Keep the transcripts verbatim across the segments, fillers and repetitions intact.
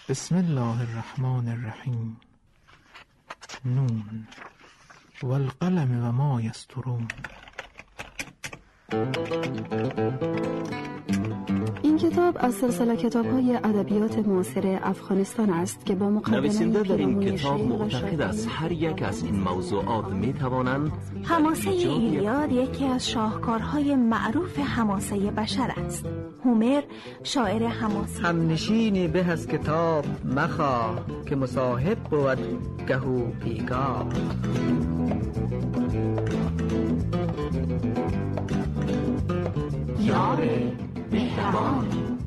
بسم الله الرحمن الرحیم. نون والقلم و ما یسطرون. این کتاب از سلسله کتاب‌های ادبیات معاصر افغانستان است که با مقدمه نویسنده در این کتاب معتقد است هر یک از این موضوعات می‌توانند حماسه ایلیاد یکی از شاهکارهای معروف حماسه بشر است. هومر شاعر حماسی همنشینی به از کتاب مخواه که مصاحب بود گهو پیگاه. یار مهربان.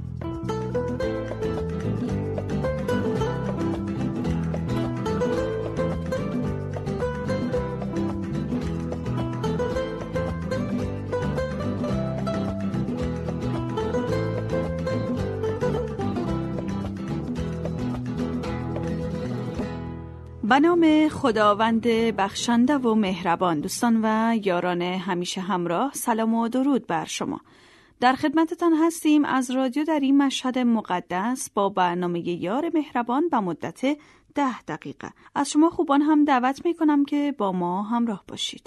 به نام خداوند بخشنده و مهربان. دوستان و یاران همیشه همراه، سلام و درود بر شما. در خدمتتان هستیم از رادیو در این مشهد مقدس با برنامه یار مهربان به مدت ده دقیقه. از شما خوبان هم دعوت می کنم که با ما همراه باشید.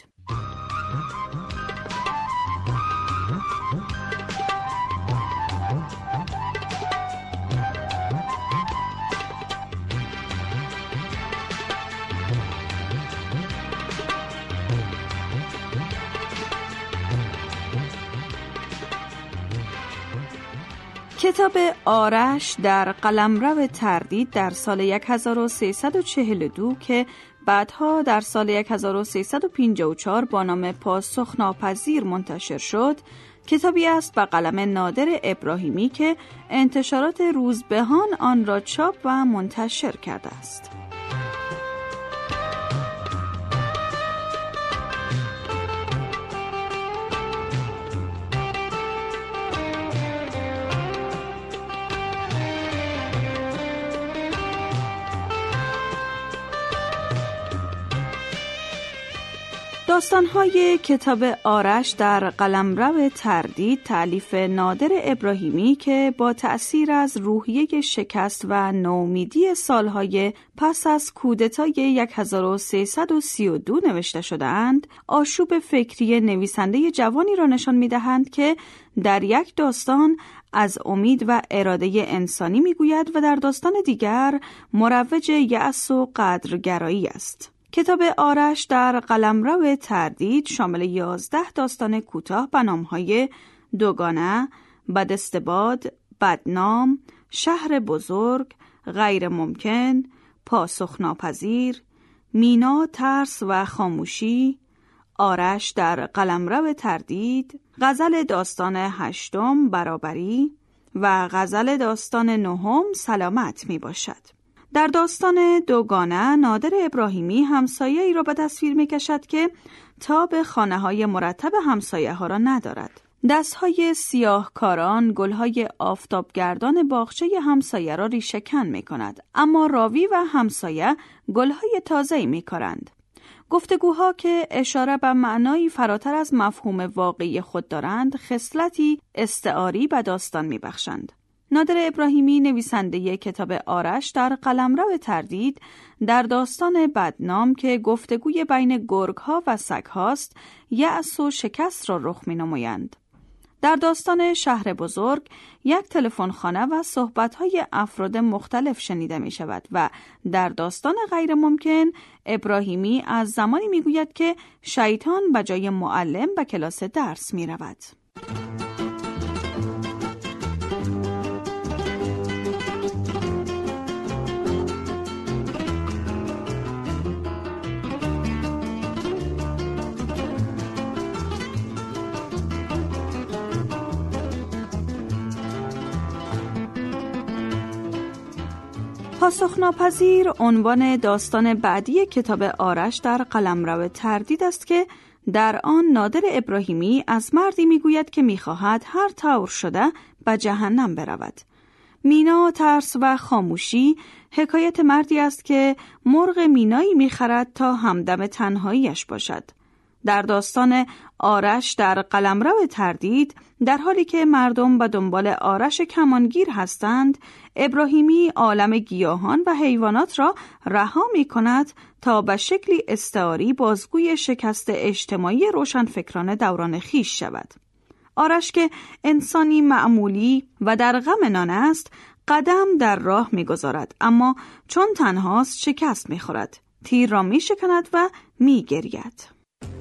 کتاب آرش در قلمرو تردید در سال هزار و سیصد و چهل و دو که بعدها در سال هزار و سیصد و پنجاه و چهار با نام پاسخ ناپذیر منتشر شد، کتابی است به قلم نادر ابراهیمی که انتشارات روزبهان آن را چاپ و منتشر کرده است. داستان‌های کتاب آرش در قلمرو تردید تألیف نادر ابراهیمی که با تأثیر از روحیه شکست و نومیدی سالهای پس از کودتای هزار و سیصد و سی و دو نوشته شده‌اند، آشوب فکری نویسنده جوانی را نشان می‌دهند که در یک داستان از امید و اراده انسانی می‌گوید و در داستان دیگر مروج یأس و قدرگرایی است. کتاب آرش در قلمرو تردید شامل یازده داستان کوتاه به نام‌های دوگانه، بدستباد، بدنام، شهر بزرگ، غیر ممکن، پاسخ ناپذیر، مینا، ترس و خاموشی، آرش در قلمرو تردید، غزل داستان هشتم برابری و غزل داستان نهم سلامت می باشد. در داستان دوگانه نادر ابراهیمی همسایه‌ای را به تصویر می‌کشد که تاب خانه‌های مرتب همسایه ها را ندارد. دست‌های سیاهکاران گل‌های آفتابگردان باغچه همسایه را ریشه‌کن می‌کند، اما راوی و همسایه گل‌های تازه‌ای می‌کارند. گفتگوها که اشاره به معنایی فراتر از مفهوم واقعی خود دارند، خصلتی استعاری به داستان می‌بخشند. نادر ابراهیمی نویسنده کتاب آرش در قلمرو تردید در داستان بدنام که گفتگوی بین گرگ‌ها و سگ‌هاست، یأس و شکست را رخ می‌نمایند. در داستان شهر بزرگ یک تلفن‌خانه و صحبت‌های افراد مختلف شنیده می‌شود و در داستان غیر ممکن ابراهیمی از زمانی می‌گوید که شیطان به جای معلم به کلاس درس می‌رود. پاسخ ناپذیر عنوان داستان بعدی کتاب آرش در قلمرو تردید است که در آن نادر ابراهیمی از مردی میگوید که میخواهد هر طور شده به جهنم برود. مینا، ترس و خاموشی حکایت مردی است که مرغ مینایی میخرد تا همدم تنهاییش باشد. در داستان آرش در قلمرو تردید، در حالی که مردم به دنبال آرش کمانگیر هستند، ابراهیمی عالم گیاهان و حیوانات را رها می کند تا به شکلی استعاری بازگوی شکست اجتماعی روشنفکران دوران خیش شود. آرش که انسانی معمولی و در غم نان است، قدم در راه می گذارد، اما چون تنهاست شکست می خورد. تیر را می شکند و می گرید.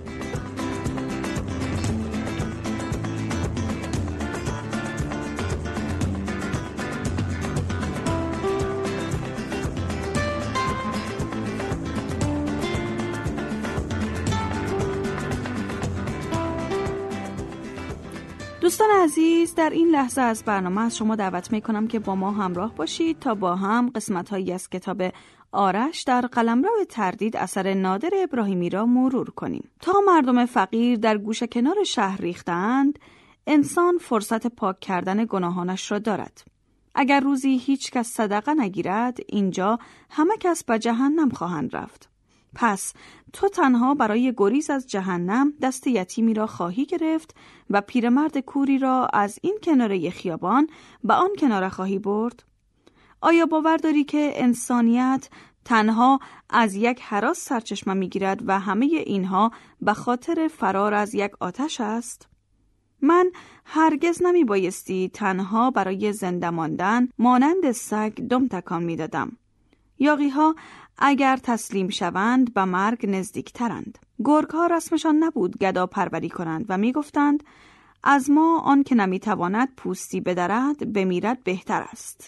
دوستان عزیز، در این لحظه از برنامه از شما دعوت می کنم که با ما همراه باشید تا با هم قسمت‌هایی از کتاب آرش در قلمرو تردید اثر نادر ابراهیمی را مرور کنیم. تا مردم فقیر در گوشه کنار شهر ریختند، انسان فرصت پاک کردن گناهانش را دارد. اگر روزی هیچ کس صدقه نگیرد، اینجا همه کس به جهنم خواهند رفت. پس تو تنها برای گریز از جهنم دست یتیمی را خواهی گرفت و پیرمرد کوری را از این کناره خیابان به آن کناره خواهی برد؟ آیا باور داری که انسانیت تنها از یک هراس سرچشمه می‌گیرد و همه اینها به خاطر فرار از یک آتش است؟ من هرگز نمی بایستی تنها برای زنده ماندن مانند سگ دم تکان می‌دادم. یاغی‌ها اگر تسلیم شوند به مرگ نزدیکترند. گرگ‌ها رسمشان نبود گدا پروری کنند و می‌گفتند از ما آن که نمی‌تواند پوستی بدرد بمیرد بهتر است.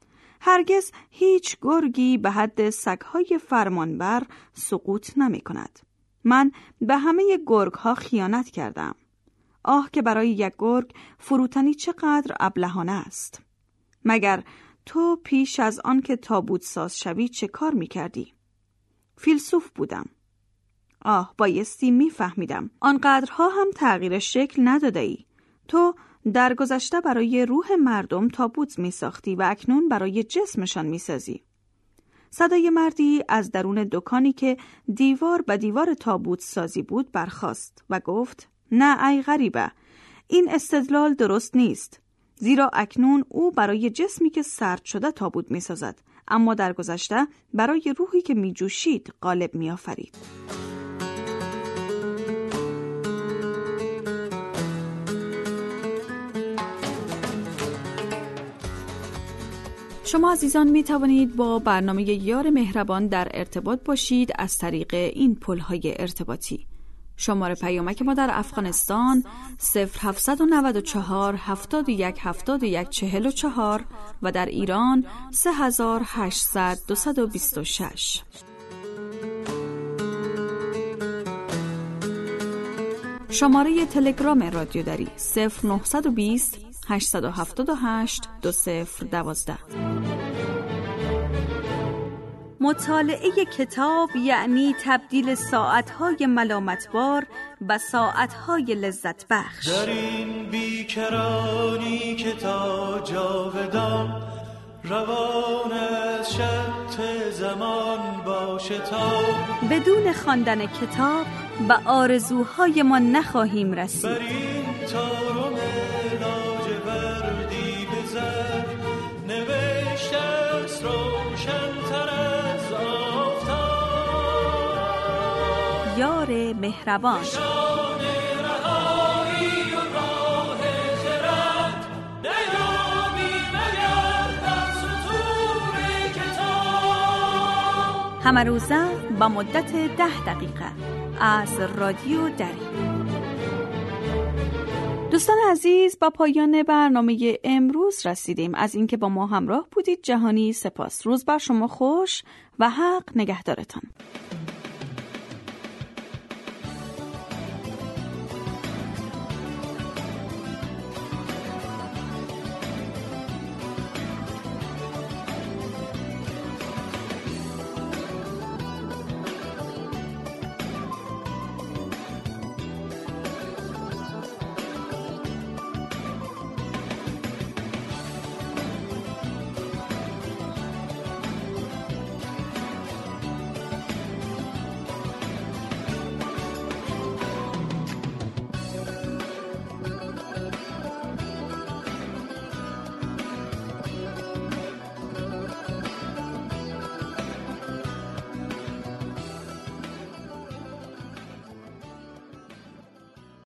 هرگز هیچ گرگی به حد سگ‌های فرمانبر سقوط نمی‌کند. من به همه گرگ‌ها خیانت کردم. آه که برای یک گرگ فروتنی چقدر ابلهانه است. مگر تو پیش از آن که تابوت ساز شوی چه کار می کردی؟ فیلسوف بودم. آه بایستی می فهمیدم. آنقدرها هم تغییر شکل نداده ای. تو در گذشته برای روح مردم تابوت می ساختی و اکنون برای جسمشان می سازی. صدای مردی از درون دکانی که دیوار به دیوار تابوت سازی بود برخاست و گفت نه ای غریبه، این استدلال درست نیست. زیرا اکنون او برای جسمی که سرد شده تابوت می سازد، اما در گذشته برای روحی که می جوشید غالب می آفرید. شما عزیزان می توانید با برنامه یار مهربان در ارتباط باشید از طریق این پل‌های ارتباطی. شماره پیامک ما در افغانستان صفر هفت نه چهار هفتاد و یک هفتاد و یک چهل و چهار و در ایران سه هزار و هشتصد دویست و بیست و شش. شماره تلگرام رادیو داری صفر نه دو صفر هشت هفت هشت دو صفر یک دو. مطالعه کتاب یعنی تبدیل ساعتهای ملامتبار به ساعتهای لذت بخش. در این بیکرانی که تا جاودان روان از شط زمان باشه تا بدون خواندن کتاب به آرزوهای ما نخواهیم رسید. بر این تارم لاجوردی بزر نوشته است روشن‌تر از آفتاب. یار مهربان همه روزه با مدت ده دقیقه از رادیو دری. دوستان عزیز، با پایان برنامه امروز رسیدیم. از اینکه با ما همراه بودید جهانی سپاس. روز بر شما خوش و حق نگهدارتان.